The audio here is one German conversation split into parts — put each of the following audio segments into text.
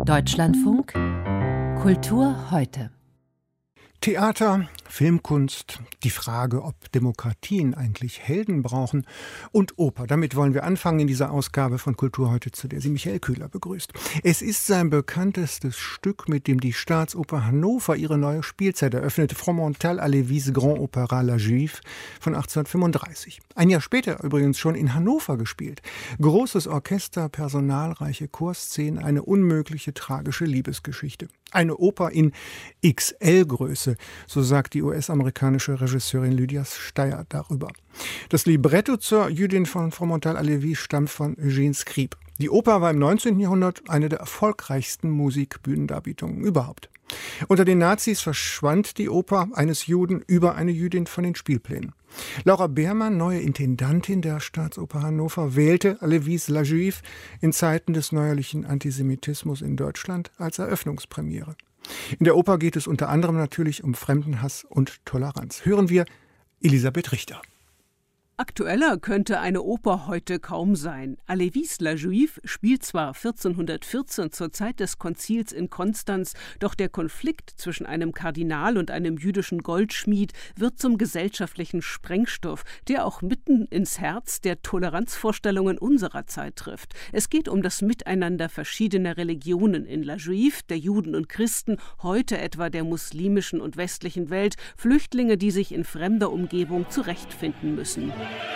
Deutschlandfunk Kultur heute. Theater, Filmkunst, die Frage, ob Demokratien eigentlich Helden brauchen und Oper. Damit wollen wir anfangen in dieser Ausgabe von Kultur heute, zu der Sie Michael Köhler begrüßt. Es ist sein bekanntestes Stück, mit dem die Staatsoper Hannover ihre neue Spielzeit eröffnete, Fromental à Lévis Grand Opéra La Juive von 1835. Ein Jahr später übrigens schon in Hannover gespielt. Großes Orchester, personalreiche Chorszenen, eine unmögliche tragische Liebesgeschichte. Eine Oper in XL-Größe, so sagt die US-amerikanische Regisseurin Lydia Steyer darüber. Das Libretto zur Jüdin von Fromental à Lévis stammt von Eugène Scribe. Die Oper war im 19. Jahrhundert eine der erfolgreichsten Musikbühnendarbietungen überhaupt. Unter den Nazis verschwand die Oper eines Juden über eine Jüdin von den Spielplänen. Laura Beermann, neue Intendantin der Staatsoper Hannover, wählte Lévis La Juive in Zeiten des neuerlichen Antisemitismus in Deutschland als Eröffnungspremiere. In der Oper geht es unter anderem natürlich um Fremdenhass und Toleranz. Hören wir Elisabeth Richter. Aktueller könnte eine Oper heute kaum sein. Lévis La Juive spielt zwar 1414 zur Zeit des Konzils in Konstanz, doch der Konflikt zwischen einem Kardinal und einem jüdischen Goldschmied wird zum gesellschaftlichen Sprengstoff, der auch mitten ins Herz der Toleranzvorstellungen unserer Zeit trifft. Es geht um das Miteinander verschiedener Religionen in La Juive, der Juden und Christen, heute etwa der muslimischen und westlichen Welt, Flüchtlinge, die sich in fremder Umgebung zurechtfinden müssen.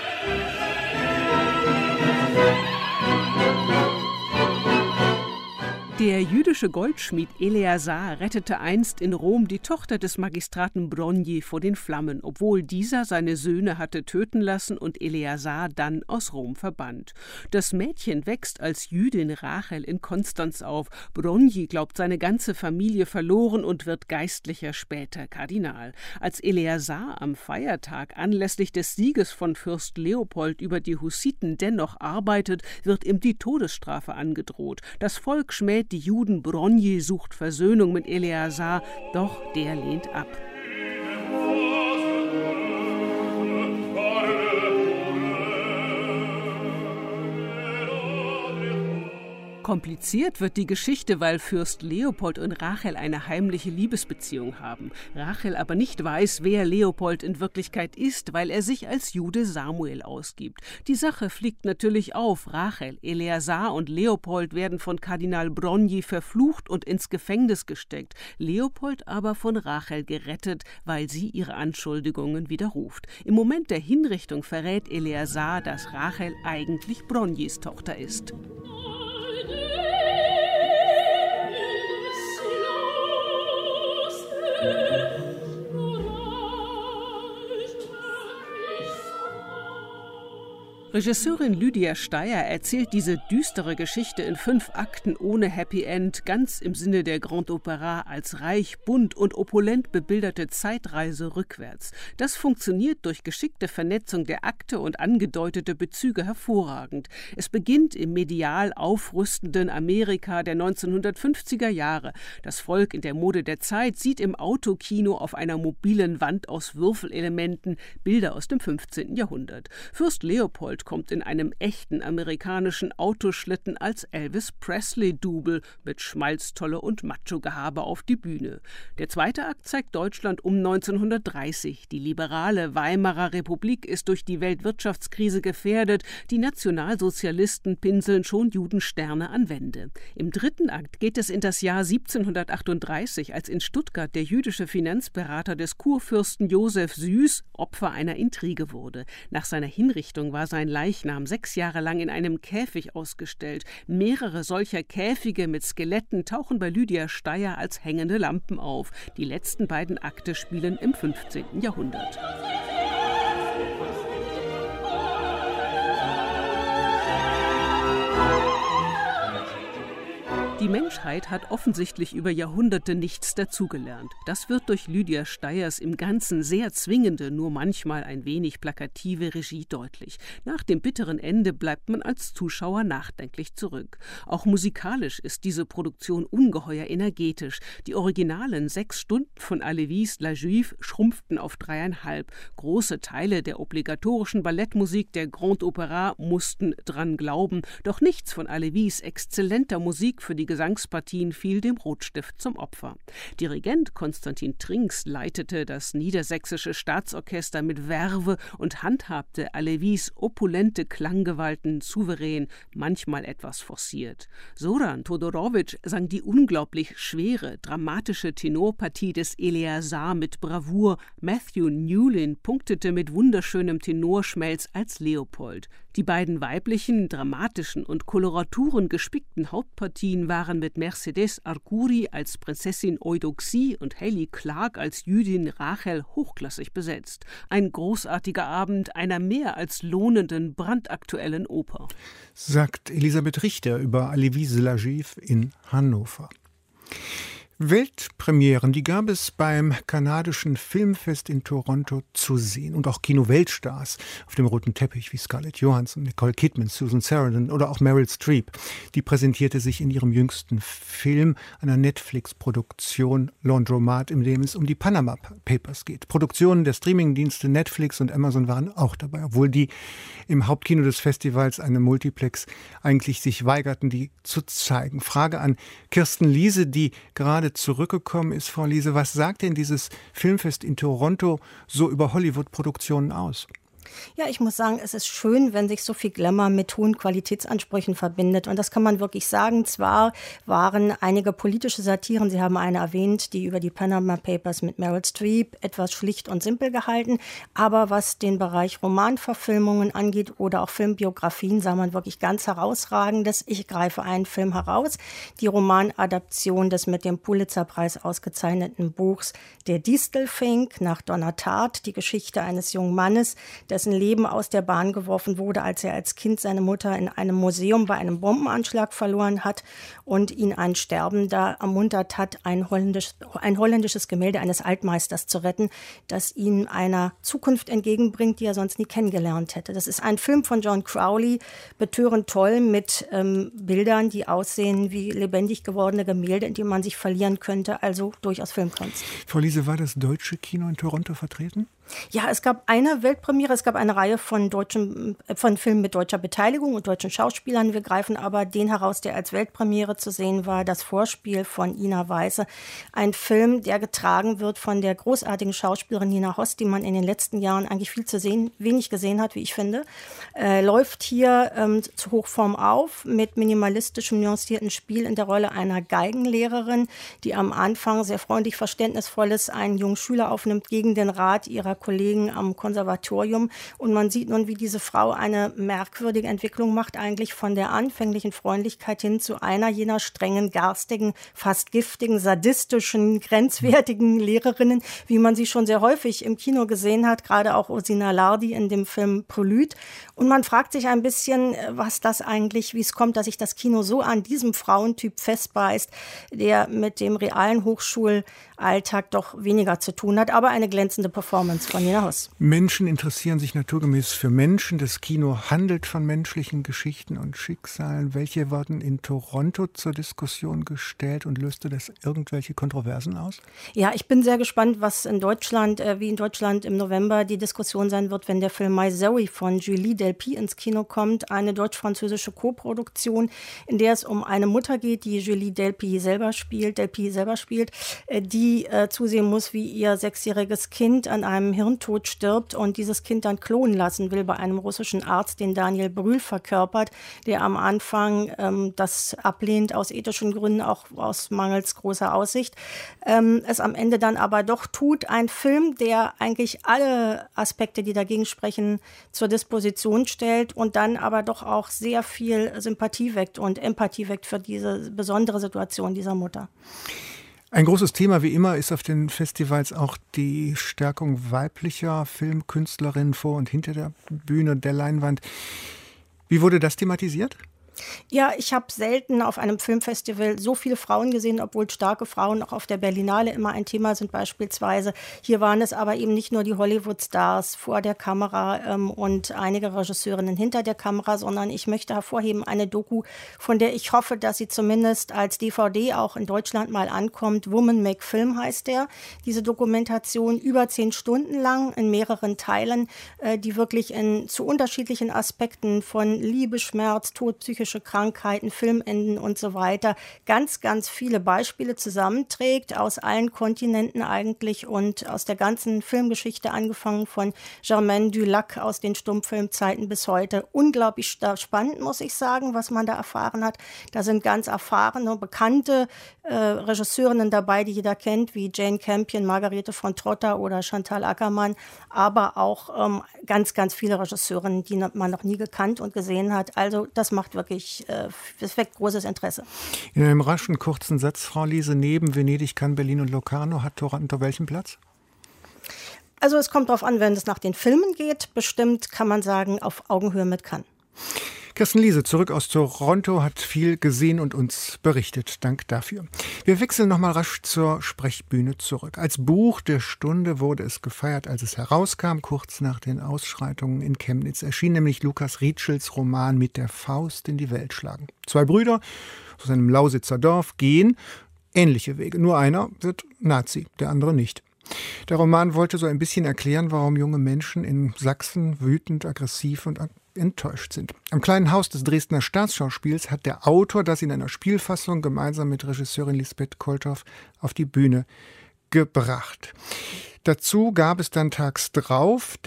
Der jüdische Goldschmied Eleazar rettete einst in Rom die Tochter des Magistraten Brogni vor den Flammen, obwohl dieser seine Söhne hatte töten lassen und Eleazar dann aus Rom verbannt. Das Mädchen wächst als Jüdin Rachel in Konstanz auf. Brogni glaubt seine ganze Familie verloren und wird Geistlicher, später Kardinal. Als Eleazar am Feiertag anlässlich des Sieges von Fürst Leopold über die Hussiten dennoch arbeitet, wird ihm die Todesstrafe angedroht. Das Volk schmäht die Juden, Brogni sucht Versöhnung mit Eleazar, doch der lehnt ab. Kompliziert wird die Geschichte, weil Fürst Leopold und Rachel eine heimliche Liebesbeziehung haben. Rachel aber nicht weiß, wer Leopold in Wirklichkeit ist, weil er sich als Jude Samuel ausgibt. Die Sache fliegt natürlich auf. Rachel, Eleazar und Leopold werden von Kardinal Brogni verflucht und ins Gefängnis gesteckt. Leopold aber von Rachel gerettet, weil sie ihre Anschuldigungen widerruft. Im Moment der Hinrichtung verrät Eleazar, dass Rachel eigentlich Brognis Tochter ist. Regisseurin Lydia Steyer erzählt diese düstere Geschichte in 5 Akten ohne Happy End, ganz im Sinne der Grand Opéra, als reich, bunt und opulent bebilderte Zeitreise rückwärts. Das funktioniert durch geschickte Vernetzung der Akte und angedeutete Bezüge hervorragend. Es beginnt im medial aufrüstenden Amerika der 1950er Jahre. Das Volk in der Mode der Zeit sieht im Autokino auf einer mobilen Wand aus Würfelelementen Bilder aus dem 15. Jahrhundert. Fürst Leopold kommt in einem echten amerikanischen Autoschlitten als Elvis Presley-Double mit Schmalztolle und Macho-Gehabe auf die Bühne. Der zweite Akt zeigt Deutschland um 1930. Die liberale Weimarer Republik ist durch die Weltwirtschaftskrise gefährdet. Die Nationalsozialisten pinseln schon Judensterne an Wände. Im dritten Akt geht es in das Jahr 1738, als in Stuttgart der jüdische Finanzberater des Kurfürsten Josef Süß Opfer einer Intrige wurde. Nach seiner Hinrichtung war sein Leichnam 6 Jahre lang in einem Käfig ausgestellt. Mehrere solcher Käfige mit Skeletten tauchen bei Lydia Steyer als hängende Lampen auf. Die letzten beiden Akte spielen im 15. Jahrhundert. Die Menschheit hat offensichtlich über Jahrhunderte nichts dazugelernt. Das wird durch Lydia Steyers im Ganzen sehr zwingende, nur manchmal ein wenig plakative Regie deutlich. Nach dem bitteren Ende bleibt man als Zuschauer nachdenklich zurück. Auch musikalisch ist diese Produktion ungeheuer energetisch. Die originalen 6 Stunden von Lévis La Juive schrumpften auf 3,5. Große Teile der obligatorischen Ballettmusik der Grand Opéra mussten dran glauben. Doch nichts von Lévis exzellenter Musik für die die Gesangspartien fiel dem Rotstift zum Opfer. Dirigent Konstantin Trinks leitete das Niedersächsische Staatsorchester mit Verve und handhabte Alevis opulente Klanggewalten souverän, manchmal etwas forciert. Zoran Todorowitsch sang die unglaublich schwere, dramatische Tenorpartie des Eleazar mit Bravour. Matthew Newlin punktete mit wunderschönem Tenorschmelz als Leopold. Die beiden weiblichen, dramatischen und Koloraturen gespickten Hauptpartien waren mit Mercedes Arcuri als Prinzessin Eudoxie und Hayley Clark als Jüdin Rachel hochklassig besetzt. Ein großartiger Abend einer mehr als lohnenden, brandaktuellen Oper. Sagt Elisabeth Richter über Alevis Szlagiv in Hannover. Weltpremieren, die gab es beim kanadischen Filmfest in Toronto zu sehen. Und auch Kino-Weltstars auf dem roten Teppich wie Scarlett Johansson, Nicole Kidman, Susan Sarandon oder auch Meryl Streep. Die präsentierte sich in ihrem jüngsten Film, einer Netflix-Produktion Laundromat, in dem es um die Panama Papers geht. Produktionen der Streamingdienste Netflix und Amazon waren auch dabei, obwohl die im Hauptkino des Festivals, einem Multiplex, eigentlich sich weigerten, die zu zeigen. Frage an Kirsten Liese, die gerade zurückgekommen ist. Frau Liese, was sagt denn dieses Filmfest in Toronto so über Hollywood-Produktionen aus? Ja, ich muss sagen, es ist schön, wenn sich so viel Glamour mit hohen Qualitätsansprüchen verbindet. Und das kann man wirklich sagen. Zwar waren einige politische Satiren, Sie haben eine erwähnt, die über die Panama Papers mit Meryl Streep, etwas schlicht und simpel gehalten. Aber was den Bereich Romanverfilmungen angeht oder auch Filmbiografien, sah man wirklich ganz Herausragendes. Ich greife einen Film heraus, die Romanadaption des mit dem Pulitzerpreis ausgezeichneten Buchs Der Distelfink nach Donna Tartt, die Geschichte eines jungen Mannes, dessen Leben aus der Bahn geworfen wurde, als er als Kind seine Mutter in einem Museum bei einem Bombenanschlag verloren hat und ihn ein Sterbender ermuntert hat, ein holländisches Gemälde eines Altmeisters zu retten, das ihn einer Zukunft entgegenbringt, die er sonst nie kennengelernt hätte. Das ist ein Film von John Crowley, betörend toll mit Bildern, die aussehen wie lebendig gewordene Gemälde, in die man sich verlieren könnte, also durchaus Filmkunst. Frau Liese, war das deutsche Kino in Toronto vertreten? Ja, es gab eine Weltpremiere, es gab eine Reihe von Filmen mit deutscher Beteiligung und deutschen Schauspielern. Wir greifen aber den heraus, der als Weltpremiere zu sehen war, das Vorspiel von Ina Weiße. Ein Film, der getragen wird von der großartigen Schauspielerin Nina Hoss, die man in den letzten Jahren eigentlich viel zu wenig gesehen hat, wie ich finde. Läuft hier zu Hochform auf mit minimalistischem, nuancierten Spiel in der Rolle einer Geigenlehrerin, die am Anfang sehr freundlich, verständnisvolles einen jungen Schüler aufnimmt gegen den Rat ihrer Kollegen am Konservatorium. Und man sieht nun, wie diese Frau eine merkwürdige Entwicklung macht, eigentlich von der anfänglichen Freundlichkeit hin zu einer jener strengen, garstigen, fast giftigen, sadistischen, grenzwertigen Lehrerinnen, wie man sie schon sehr häufig im Kino gesehen hat, gerade auch Ursina Lardi in dem Film Polyt. Und man fragt sich ein bisschen, wie es kommt, dass sich das Kino so an diesem Frauentyp festbeißt, der mit dem realen Hochschulalltag doch weniger zu tun hat, aber eine glänzende Performance von Nina Hoss. Menschen interessieren sich naturgemäß für Menschen. Das Kino handelt von menschlichen Geschichten und Schicksalen. Welche wurden in Toronto zur Diskussion gestellt und löste das irgendwelche Kontroversen aus? Ja, ich bin sehr gespannt, wie in Deutschland im November die Diskussion sein wird, wenn der Film My Zoe von Julie Delpy ins Kino kommt. Eine deutsch-französische Koproduktion, in der es um eine Mutter geht, die Julie Delpy selber spielt, die zusehen muss, wie ihr 6-jähriges Kind an einem Hirntod stirbt und dieses Kind dann klonen lassen will bei einem russischen Arzt, den Daniel Brühl verkörpert, der am Anfang das ablehnt aus ethischen Gründen, auch aus mangels großer Aussicht. Es am Ende dann aber doch tut. Ein Film, der eigentlich alle Aspekte, die dagegen sprechen, zur Disposition stellt und dann aber doch auch sehr viel Sympathie weckt und Empathie weckt für diese besondere Situation dieser Mutter. Ein großes Thema wie immer ist auf den Festivals auch die Stärkung weiblicher Filmkünstlerinnen vor und hinter der Bühne, der Leinwand. Wie wurde das thematisiert? Ja, ich habe selten auf einem Filmfestival so viele Frauen gesehen, obwohl starke Frauen auch auf der Berlinale immer ein Thema sind beispielsweise. Hier waren es aber eben nicht nur die Hollywood-Stars vor der Kamera und einige Regisseurinnen hinter der Kamera, sondern ich möchte hervorheben eine Doku, von der ich hoffe, dass sie zumindest als DVD auch in Deutschland mal ankommt. Woman Make Film heißt der. Diese Dokumentation über 10 Stunden lang in mehreren Teilen, die wirklich zu unterschiedlichen Aspekten von Liebe, Schmerz, Tod, psychische psychische Krankheiten, Filmenden und so weiter, ganz, ganz viele Beispiele zusammenträgt, aus allen Kontinenten eigentlich und aus der ganzen Filmgeschichte, angefangen von Germaine Dulac aus den Stummfilmzeiten bis heute. Unglaublich spannend, muss ich sagen, was man da erfahren hat. Da sind ganz erfahrene, bekannte Regisseurinnen dabei, die jeder kennt, wie Jane Campion, Margarete von Trotta oder Chantal Akermann, aber auch ganz, ganz viele Regisseurinnen, die man noch nie gekannt und gesehen hat. Also das macht wirklich, das weckt großes Interesse. In einem raschen, kurzen Satz, Frau Liese, neben Venedig, Cannes, Berlin und Locarno hat Toronto welchen Platz? Also es kommt darauf an, wenn es nach den Filmen geht. Bestimmt kann man sagen, auf Augenhöhe mit Cannes. Kirsten Liese, zurück aus Toronto, hat viel gesehen und uns berichtet. Dank dafür. Wir wechseln nochmal rasch zur Sprechbühne zurück. Als Buch der Stunde wurde es gefeiert, als es herauskam, kurz nach den Ausschreitungen in Chemnitz. Erschien nämlich Lukas Rietschels Roman Mit der Faust in die Welt schlagen. 2 Brüder aus einem Lausitzer Dorf gehen ähnliche Wege. Nur einer wird Nazi, der andere nicht. Der Roman wollte so ein bisschen erklären, warum junge Menschen in Sachsen wütend, aggressiv und enttäuscht sind. Am kleinen Haus des Dresdner Staatsschauspiels hat der Autor das in einer Spielfassung gemeinsam mit Regisseurin Lisbeth Kolthoff auf die Bühne gebracht. Dazu gab es dann tags drauf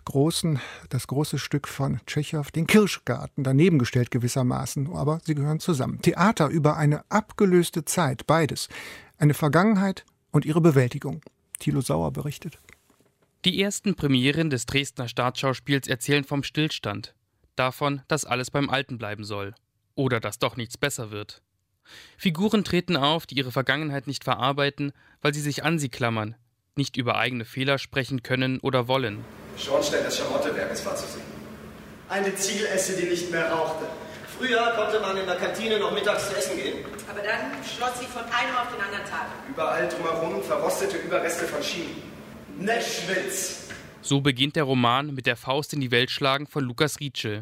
das große Stück von Tschechow, den Kirschgarten, daneben gestellt gewissermaßen, aber sie gehören zusammen. Theater über eine abgelöste Zeit, beides. Eine Vergangenheit und ihre Bewältigung. Thilo Sauer berichtet. Die ersten Premieren des Dresdner Staatsschauspiels erzählen vom Stillstand. Davon, dass alles beim Alten bleiben soll. Oder dass doch nichts besser wird. Figuren treten auf, die ihre Vergangenheit nicht verarbeiten, weil sie sich an sie klammern, nicht über eigene Fehler sprechen können oder wollen. Schornstein des Schamottewerkes war zu sehen. Eine Zielesse, die nicht mehr rauchte. Früher konnte man in der Kantine noch mittags zu essen gehen. Aber dann schloss sie von einem auf den anderen Tag. Überall drumherum verrostete Überreste von Schienen. Neschwitz. So beginnt der Roman Mit der Faust in die Welt schlagen von Lukas Rietschel.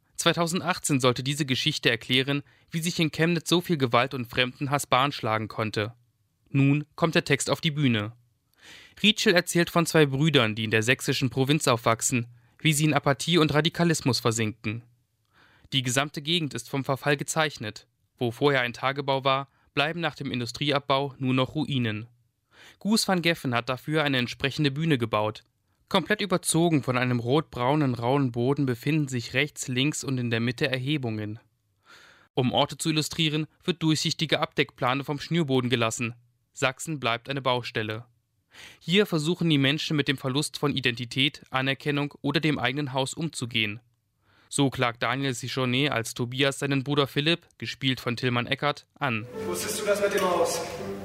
2018 sollte diese Geschichte erklären, wie sich in Chemnitz so viel Gewalt und Fremdenhass Bahn schlagen konnte. Nun kommt der Text auf die Bühne. Rietschel erzählt von 2 Brüdern, die in der sächsischen Provinz aufwachsen, wie sie in Apathie und Radikalismus versinken. Die gesamte Gegend ist vom Verfall gezeichnet. Wo vorher ein Tagebau war, bleiben nach dem Industrieabbau nur noch Ruinen. Guus van Geffen hat dafür eine entsprechende Bühne gebaut. Komplett überzogen von einem rot-braunen, rauen Boden befinden sich rechts, links und in der Mitte Erhebungen. Um Orte zu illustrieren, wird durchsichtige Abdeckplane vom Schnürboden gelassen. Sachsen bleibt eine Baustelle. Hier versuchen die Menschen mit dem Verlust von Identität, Anerkennung oder dem eigenen Haus umzugehen. So klagt Daniel Sichonnet als Tobias seinen Bruder Philipp, gespielt von Tilman Eckert, an. Wusstest du das mit dem Haus?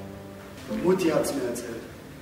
Mutti hat's mir erzählt.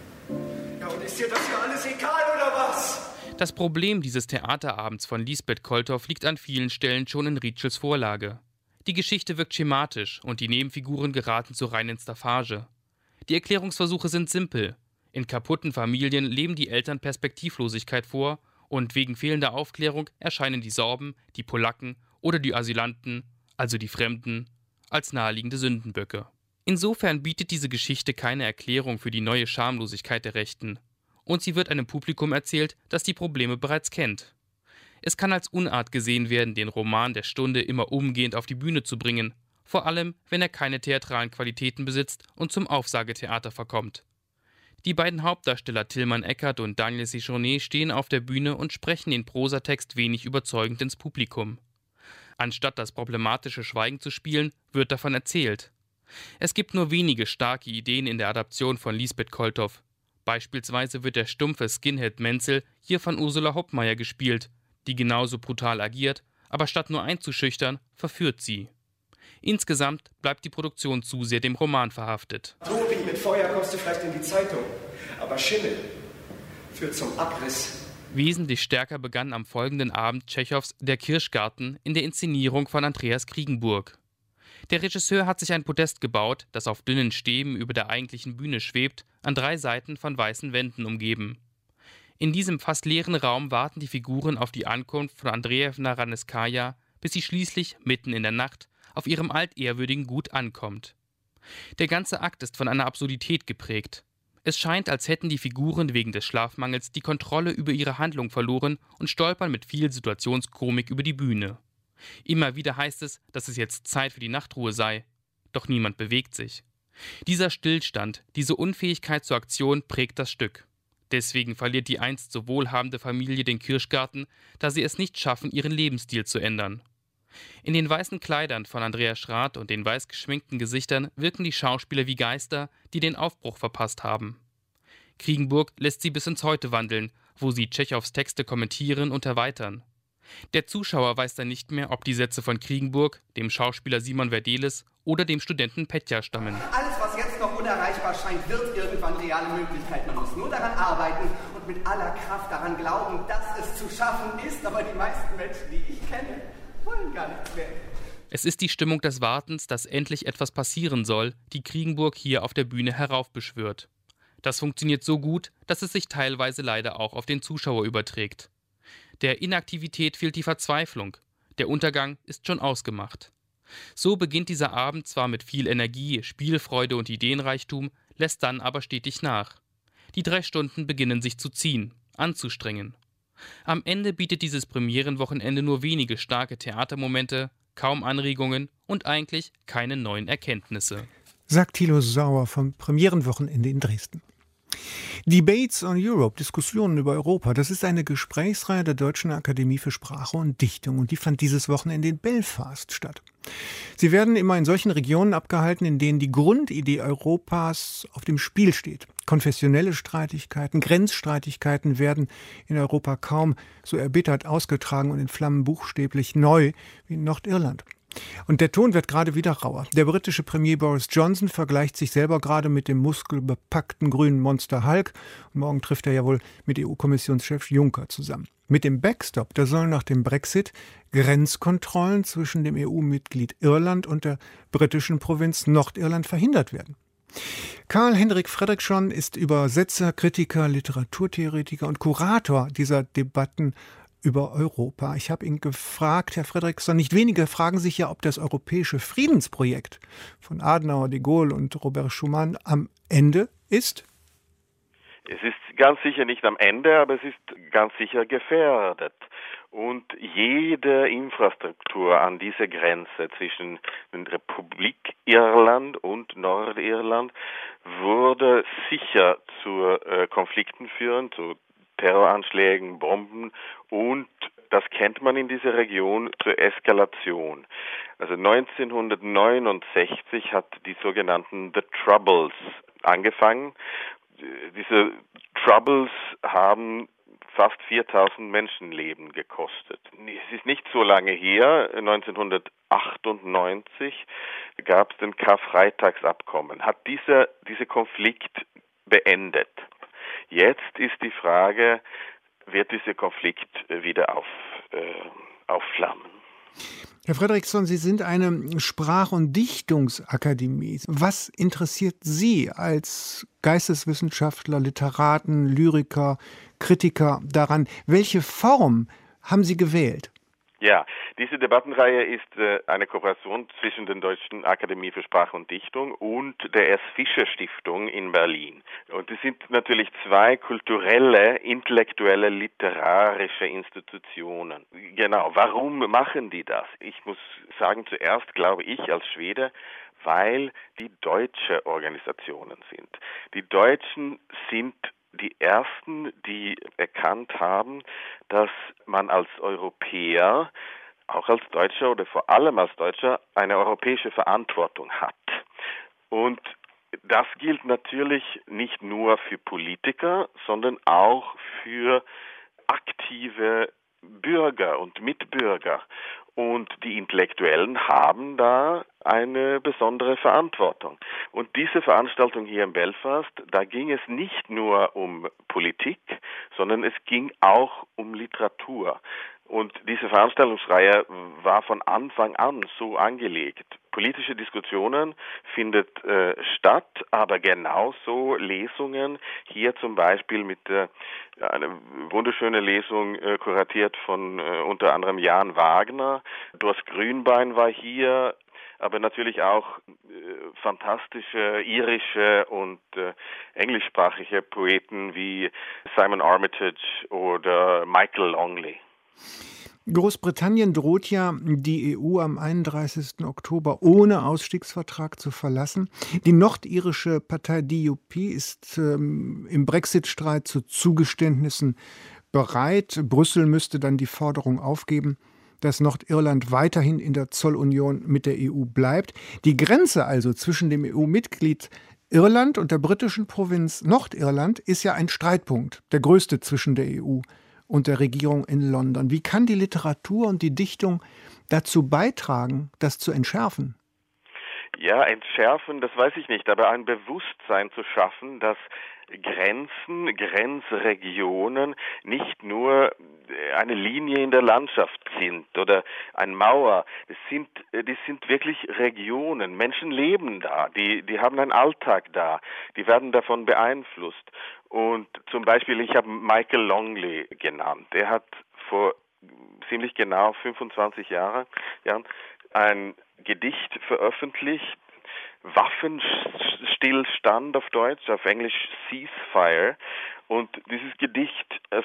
Ja, und ist dir das hier alles egal, oder was? Das Problem dieses Theaterabends von Lisbeth Kolthoff liegt an vielen Stellen schon in Rietschels Vorlage. Die Geschichte wirkt schematisch und die Nebenfiguren geraten zur reinen Staffage. Die Erklärungsversuche sind simpel. In kaputten Familien leben die Eltern Perspektivlosigkeit vor und wegen fehlender Aufklärung erscheinen die Sorben, die Polacken oder die Asylanten, also die Fremden, als naheliegende Sündenböcke. Insofern bietet diese Geschichte keine Erklärung für die neue Schamlosigkeit der Rechten. Und sie wird einem Publikum erzählt, das die Probleme bereits kennt. Es kann als Unart gesehen werden, den Roman der Stunde immer umgehend auf die Bühne zu bringen, vor allem, wenn er keine theatralen Qualitäten besitzt und zum Aufsagetheater verkommt. Die beiden Hauptdarsteller Tilman Eckert und Daniel Sichonnet stehen auf der Bühne und sprechen den Prosatext wenig überzeugend ins Publikum. Anstatt das problematische Schweigen zu spielen, wird davon erzählt. Es gibt nur wenige starke Ideen in der Adaption von Lisbeth Kolthoff. Beispielsweise wird der stumpfe Skinhead Menzel hier von Ursula Hoppmeier gespielt, die genauso brutal agiert, aber statt nur einzuschüchtern, verführt sie. Insgesamt bleibt die Produktion zu sehr dem Roman verhaftet. Tobi, mit Feuer kommst du vielleicht in die Zeitung, aber Schimmel führt zum Abriss. Wesentlich stärker begann am folgenden Abend Tschechows Der Kirschgarten in der Inszenierung von Andreas Kriegenburg. Der Regisseur hat sich ein Podest gebaut, das auf dünnen Stäben über der eigentlichen Bühne schwebt, an 3 Seiten von weißen Wänden umgeben. In diesem fast leeren Raum warten die Figuren auf die Ankunft von Andreevna Raneskaya, bis sie schließlich, mitten in der Nacht, auf ihrem altehrwürdigen Gut ankommt. Der ganze Akt ist von einer Absurdität geprägt. Es scheint, als hätten die Figuren wegen des Schlafmangels die Kontrolle über ihre Handlung verloren und stolpern mit viel Situationskomik über die Bühne. Immer wieder heißt es, dass es jetzt Zeit für die Nachtruhe sei. Doch niemand bewegt sich. Dieser Stillstand, diese Unfähigkeit zur Aktion prägt das Stück. Deswegen verliert die einst so wohlhabende Familie den Kirschgarten, da sie es nicht schaffen, ihren Lebensstil zu ändern. In den weißen Kleidern von Andreas Schrath und den weiß geschminkten Gesichtern wirken die Schauspieler wie Geister, die den Aufbruch verpasst haben. Kriegenburg lässt sie bis ins Heute wandeln, wo sie Tschechows Texte kommentieren und erweitern. Der Zuschauer weiß dann nicht mehr, ob die Sätze von Kriegenburg, dem Schauspieler Simon Verdelis oder dem Studenten Petja stammen. Alles, was jetzt noch unerreichbar scheint, wird irgendwann reale Möglichkeit. Man muss nur daran arbeiten und mit aller Kraft daran glauben, dass es zu schaffen ist. Aber die meisten Menschen, die ich kenne, wollen gar nichts mehr. Es ist die Stimmung des Wartens, dass endlich etwas passieren soll, die Kriegenburg hier auf der Bühne heraufbeschwört. Das funktioniert so gut, dass es sich teilweise leider auch auf den Zuschauer überträgt. Der Inaktivität fehlt die Verzweiflung. Der Untergang ist schon ausgemacht. So beginnt dieser Abend zwar mit viel Energie, Spielfreude und Ideenreichtum, lässt dann aber stetig nach. Die 3 Stunden beginnen sich zu ziehen, anzustrengen. Am Ende bietet dieses Premierenwochenende nur wenige starke Theatermomente, kaum Anregungen und eigentlich keine neuen Erkenntnisse. Sagt Thilo Sauer vom Premierenwochenende in Dresden. Debates on Europe, Diskussionen über Europa, das ist eine Gesprächsreihe der Deutschen Akademie für Sprache und Dichtung und die fand dieses Wochenende in Belfast statt. Sie werden immer in solchen Regionen abgehalten, in denen die Grundidee Europas auf dem Spiel steht. Konfessionelle Streitigkeiten, Grenzstreitigkeiten werden in Europa kaum so erbittert ausgetragen und in Flammen buchstäblich neu wie in Nordirland. Und der Ton wird gerade wieder rauer. Der britische Premier Boris Johnson vergleicht sich selber gerade mit dem muskelbepackten grünen Monster Hulk. Und morgen trifft er ja wohl mit EU-Kommissionschef Juncker zusammen. Mit dem Backstop, da sollen nach dem Brexit Grenzkontrollen zwischen dem EU-Mitglied Irland und der britischen Provinz Nordirland verhindert werden. Karl-Hendrik Fredriksson ist Übersetzer, Kritiker, Literaturtheoretiker und Kurator dieser Debatten über Europa. Ich habe ihn gefragt, Herr Fredriksson, nicht wenige fragen sich ja, ob das europäische Friedensprojekt von Adenauer, de Gaulle und Robert Schuman am Ende ist? Es ist ganz sicher nicht am Ende, aber es ist ganz sicher gefährdet. Und jede Infrastruktur an dieser Grenze zwischen der Republik Irland und Nordirland würde sicher zu Konflikten führen, zu Terroranschlägen, Bomben und das kennt man in dieser Region zur Eskalation. Also 1969 hat die sogenannten The Troubles angefangen. Diese Troubles haben fast 4000 Menschenleben gekostet. Es ist nicht so lange her, 1998 gab es den Karfreitagsabkommen, hat dieser Konflikt beendet. Jetzt ist die Frage, wird dieser Konflikt wieder aufflammen? Herr Fredriksson, Sie sind eine Sprach- und Dichtungsakademie. Was interessiert Sie als Geisteswissenschaftler, Literaten, Lyriker, Kritiker daran? Welche Form haben Sie gewählt? Ja, diese Debattenreihe ist eine Kooperation zwischen der Deutschen Akademie für Sprache und Dichtung und der S. Fischer Stiftung in Berlin. Und es sind natürlich 2 kulturelle, intellektuelle, literarische Institutionen. Genau, warum machen die das? Ich muss sagen, zuerst glaube ich als Schwede, weil die deutsche Organisationen sind. Die Deutschen sind die ersten, die erkannt haben, dass man als Europäer, auch als Deutscher oder vor allem als Deutscher, eine europäische Verantwortung hat. Und das gilt natürlich nicht nur für Politiker, sondern auch für aktive Bürger und Mitbürger. Und die Intellektuellen haben da eine besondere Verantwortung. Und diese Veranstaltung hier in Belfast, da ging es nicht nur um Politik, sondern es ging auch um Literatur. Und diese Veranstaltungsreihe war von Anfang an so angelegt. Politische Diskussionen findet statt, aber genauso Lesungen. Hier zum Beispiel mit eine wunderschöne Lesung kuratiert von unter anderem Jan Wagner. Durst Grünbein war hier, aber natürlich auch fantastische irische und englischsprachige Poeten wie Simon Armitage oder Michael Longley. Großbritannien droht ja, die EU am 31. Oktober ohne Ausstiegsvertrag zu verlassen. Die nordirische Partei DUP ist im Brexit-Streit zu Zugeständnissen bereit. Brüssel müsste dann die Forderung aufgeben, dass Nordirland weiterhin in der Zollunion mit der EU bleibt. Die Grenze also zwischen dem EU-Mitglied Irland und der britischen Provinz Nordirland ist ja ein Streitpunkt, der größte zwischen der EU und der Regierung in London. Wie kann die Literatur und die Dichtung dazu beitragen, das zu entschärfen? Ja, entschärfen, das weiß ich nicht, aber ein Bewusstsein zu schaffen, dass Grenzen, Grenzregionen nicht nur eine Linie in der Landschaft sind oder eine Mauer. Die sind wirklich Regionen. Menschen leben da, die haben einen Alltag da, die werden davon beeinflusst. Und zum Beispiel, ich habe Michael Longley genannt. Er hat vor ziemlich genau 25 Jahren ein Gedicht veröffentlicht, Waffenstillstand auf Deutsch, auf Englisch Ceasefire. Und dieses Gedicht, also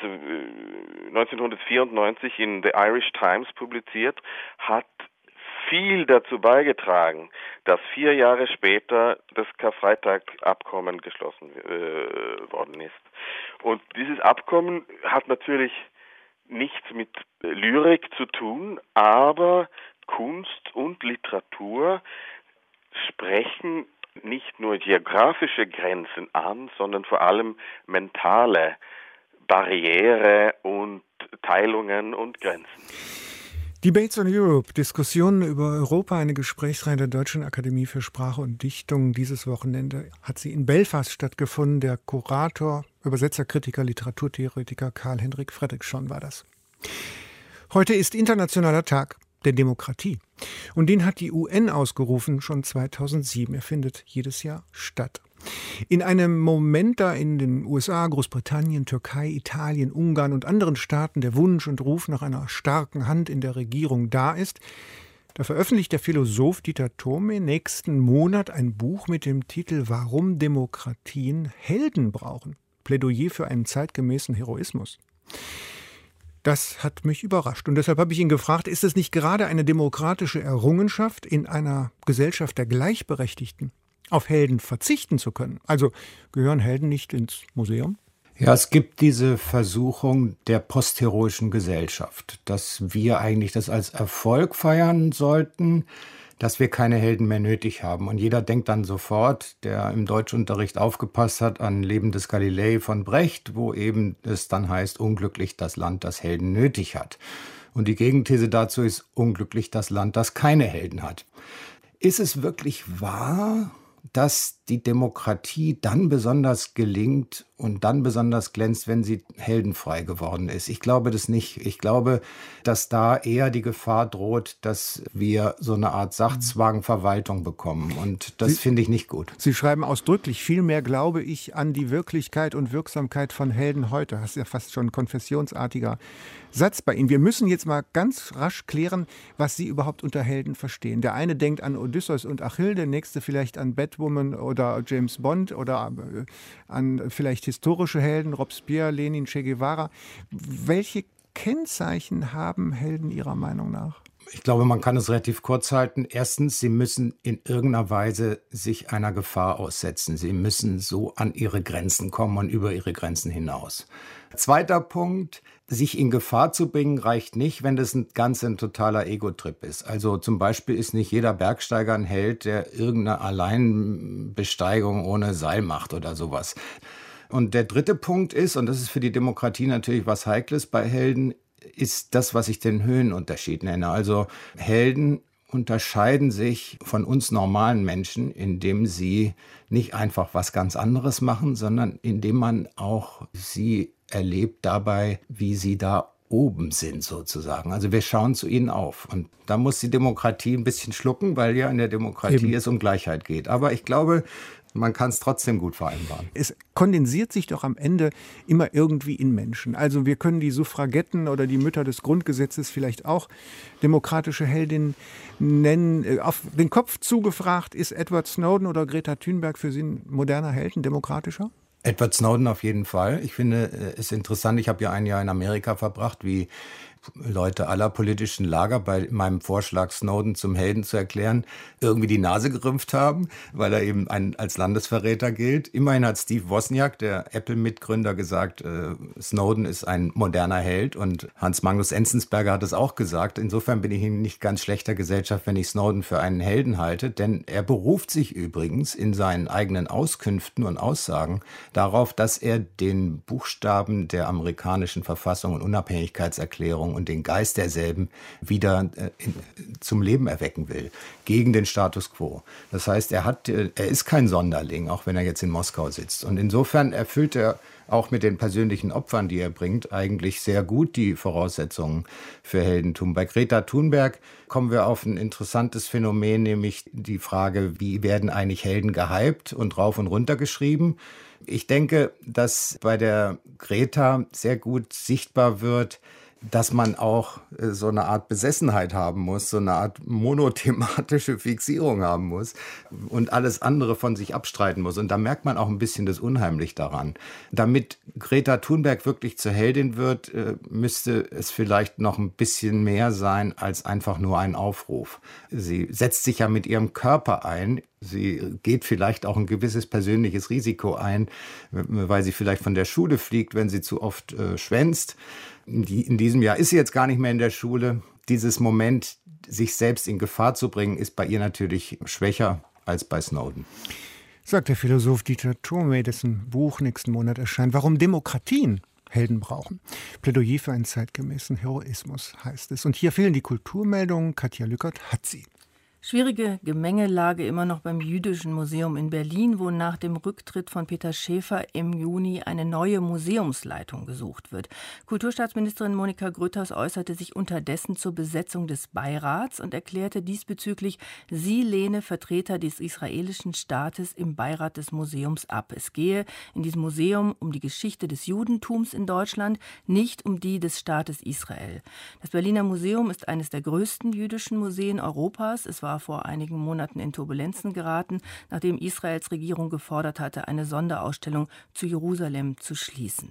1994 in The Irish Times publiziert, hat viel dazu beigetragen, dass 4 Jahre später das Karfreitag-Abkommen geschlossen worden ist. Und dieses Abkommen hat natürlich nichts mit Lyrik zu tun, aber Kunst und Literatur sprechen nicht nur geografische Grenzen an, sondern vor allem mentale Barriere und Teilungen und Grenzen. Debates on Europe, Diskussionen über Europa, eine Gesprächsreihe der Deutschen Akademie für Sprache und Dichtung. Dieses Wochenende hat sie in Belfast stattgefunden. Der Kurator, Übersetzer, Kritiker, Literaturtheoretiker Karl-Hendrik Fredriksson war das. Heute ist Internationaler Tag der Demokratie. Und den hat die UN ausgerufen, schon 2007. Er findet jedes Jahr statt. In einem Moment, da in den USA, Großbritannien, Türkei, Italien, Ungarn und anderen Staaten der Wunsch und Ruf nach einer starken Hand in der Regierung da ist, da veröffentlicht der Philosoph Dieter Thome nächsten Monat ein Buch mit dem Titel »Warum Demokratien Helden brauchen«. Plädoyer für einen zeitgemäßen Heroismus. Das hat mich überrascht. Und deshalb habe ich ihn gefragt, ist es nicht gerade eine demokratische Errungenschaft, in einer Gesellschaft der Gleichberechtigten auf Helden verzichten zu können? Also gehören Helden nicht ins Museum? Ja, es gibt diese Versuchung der postheroischen Gesellschaft, dass wir eigentlich das als Erfolg feiern sollten, dass wir keine Helden mehr nötig haben. Und jeder denkt dann sofort, der im Deutschunterricht aufgepasst hat, an Leben des Galilei von Brecht, wo eben es dann heißt, unglücklich das Land, das Helden nötig hat. Und die Gegenthese dazu ist, unglücklich das Land, das keine Helden hat. Ist es wirklich wahr, dass die Demokratie dann besonders gelingt und dann besonders glänzt, wenn sie heldenfrei geworden ist? Ich glaube das nicht. Ich glaube, dass da eher die Gefahr droht, dass wir so eine Art Sachzwangverwaltung bekommen. Und das finde ich nicht gut. Sie schreiben ausdrücklich, vielmehr glaube ich an die Wirklichkeit und Wirksamkeit von Helden heute. Das ist ja fast schon ein konfessionsartiger Satz bei Ihnen. Wir müssen jetzt mal ganz rasch klären, was Sie überhaupt unter Helden verstehen. Der eine denkt an Odysseus und Achill, der nächste vielleicht an Batwoman oder James Bond oder an vielleicht historische Helden, Robespierre, Lenin, Che Guevara. Welche Kennzeichen haben Helden Ihrer Meinung nach? Ich glaube, man kann es relativ kurz halten. Erstens, sie müssen in irgendeiner Weise sich einer Gefahr aussetzen. Sie müssen so an ihre Grenzen kommen und über ihre Grenzen hinaus. Zweiter Punkt, sich in Gefahr zu bringen, reicht nicht, wenn das ein totaler Ego-Trip ist. Also zum Beispiel ist nicht jeder Bergsteiger ein Held, der irgendeine Alleinbesteigung ohne Seil macht oder sowas. Und der dritte Punkt ist, und das ist für die Demokratie natürlich was Heikles bei Helden, ist das, was ich den Höhenunterschied nenne. Also Helden unterscheiden sich von uns normalen Menschen, indem sie nicht einfach was ganz anderes machen, sondern indem man auch sie erlebt dabei, wie sie da oben sind sozusagen. Also wir schauen zu ihnen auf. Und da muss die Demokratie ein bisschen schlucken, weil ja in der Demokratie es um Gleichheit geht. Aber ich glaube, man kann es trotzdem gut vereinbaren. Es kondensiert sich doch am Ende immer irgendwie in Menschen. Also wir können die Suffragetten oder die Mütter des Grundgesetzes vielleicht auch demokratische Heldinnen nennen. Auf den Kopf zugefragt, ist Edward Snowden oder Greta Thunberg für Sie ein moderner Held, ein demokratischer? Edward Snowden auf jeden Fall. Ich finde es interessant, ich habe ja ein Jahr in Amerika verbracht, wie Leute aller politischen Lager bei meinem Vorschlag, Snowden zum Helden zu erklären, irgendwie die Nase gerümpft haben, weil er eben als Landesverräter gilt. Immerhin hat Steve Wozniak, der Apple-Mitgründer, gesagt, Snowden ist ein moderner Held, und Hans Magnus Enzensberger hat es auch gesagt. Insofern bin ich in nicht ganz schlechter Gesellschaft, wenn ich Snowden für einen Helden halte, denn er beruft sich übrigens in seinen eigenen Auskünften und Aussagen darauf, dass er den Buchstaben der amerikanischen Verfassung und Unabhängigkeitserklärung und den Geist derselben wieder zum Leben erwecken will, gegen den Status quo. Das heißt, er ist kein Sonderling, auch wenn er jetzt in Moskau sitzt. Und insofern erfüllt er auch mit den persönlichen Opfern, die er bringt, eigentlich sehr gut die Voraussetzungen für Heldentum. Bei Greta Thunberg kommen wir auf ein interessantes Phänomen, nämlich die Frage, wie werden eigentlich Helden gehypt und rauf und runter geschrieben? Ich denke, dass bei der Greta sehr gut sichtbar wird, dass man auch so eine Art Besessenheit haben muss, so eine Art monothematische Fixierung haben muss und alles andere von sich abstreiten muss. Und da merkt man auch ein bisschen das Unheimlich daran. Damit Greta Thunberg wirklich zur Heldin wird, müsste es vielleicht noch ein bisschen mehr sein als einfach nur ein Aufruf. Sie setzt sich ja mit ihrem Körper ein. Sie geht vielleicht auch ein gewisses persönliches Risiko ein, weil sie vielleicht von der Schule fliegt, wenn sie zu oft schwänzt. In diesem Jahr ist sie jetzt gar nicht mehr in der Schule. Dieses Moment, sich selbst in Gefahr zu bringen, ist bei ihr natürlich schwächer als bei Snowden. Sagt der Philosoph Dieter Thomae, dessen Buch nächsten Monat erscheint, warum Demokratien Helden brauchen. Plädoyer für einen zeitgemäßen Heroismus heißt es. Und hier fehlen die Kulturmeldungen. Katja Lückert hat sie. Schwierige Gemengelage immer noch beim Jüdischen Museum in Berlin, wo nach dem Rücktritt von Peter Schäfer im Juni eine neue Museumsleitung gesucht wird. Kulturstaatsministerin Monika Grütters äußerte sich unterdessen zur Besetzung des Beirats und erklärte diesbezüglich, sie lehne Vertreter des israelischen Staates im Beirat des Museums ab. Es gehe in diesem Museum um die Geschichte des Judentums in Deutschland, nicht um die des Staates Israel. Das Berliner Museum ist eines der größten jüdischen Museen Europas. Es war vor einigen Monaten in Turbulenzen geraten, nachdem Israels Regierung gefordert hatte, eine Sonderausstellung zu Jerusalem zu schließen.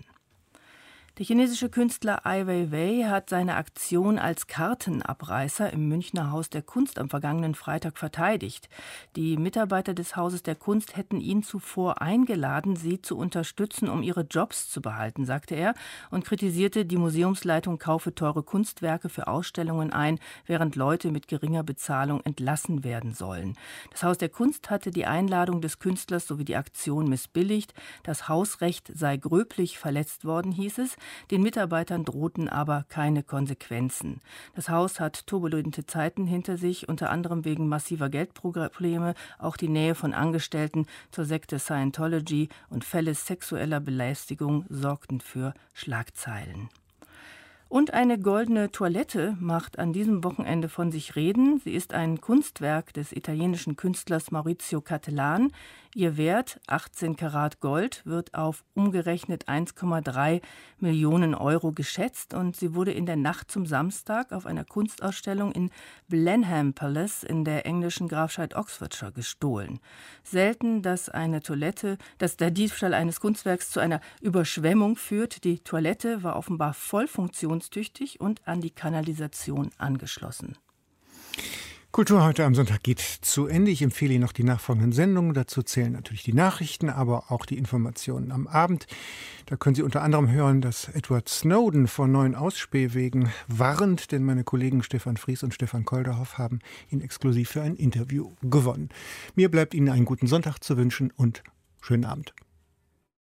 Der chinesische Künstler Ai Weiwei hat seine Aktion als Kartenabreißer im Münchner Haus der Kunst am vergangenen Freitag verteidigt. Die Mitarbeiter des Hauses der Kunst hätten ihn zuvor eingeladen, sie zu unterstützen, um ihre Jobs zu behalten, sagte er, und kritisierte, die Museumsleitung kaufe teure Kunstwerke für Ausstellungen ein, während Leute mit geringer Bezahlung entlassen werden sollen. Das Haus der Kunst hatte die Einladung des Künstlers sowie die Aktion missbilligt. Das Hausrecht sei gröblich verletzt worden, hieß es. Den Mitarbeitern drohten aber keine Konsequenzen. Das Haus hat turbulente Zeiten hinter sich, unter anderem wegen massiver Geldprobleme. Auch die Nähe von Angestellten zur Sekte Scientology und Fälle sexueller Belästigung sorgten für Schlagzeilen. Und eine goldene Toilette macht an diesem Wochenende von sich reden. Sie ist ein Kunstwerk des italienischen Künstlers Maurizio Cattelan. Ihr Wert, 18 Karat Gold, wird auf umgerechnet 1,3 Millionen Euro geschätzt und sie wurde in der Nacht zum Samstag auf einer Kunstausstellung in Blenheim Palace in der englischen Grafschaft Oxfordshire gestohlen. Selten, dass der Diebstahl eines Kunstwerks zu einer Überschwemmung führt. Die Toilette war offenbar voll funktionstüchtig und an die Kanalisation angeschlossen. Kultur heute am Sonntag geht zu Ende. Ich empfehle Ihnen noch die nachfolgenden Sendungen. Dazu zählen natürlich die Nachrichten, aber auch die Informationen am Abend. Da können Sie unter anderem hören, dass Edward Snowden vor neuen Ausspähwegen warnt, denn meine Kollegen Stefan Fries und Stefan Kolderhoff haben ihn exklusiv für ein Interview gewonnen. Mir bleibt Ihnen einen guten Sonntag zu wünschen und schönen Abend.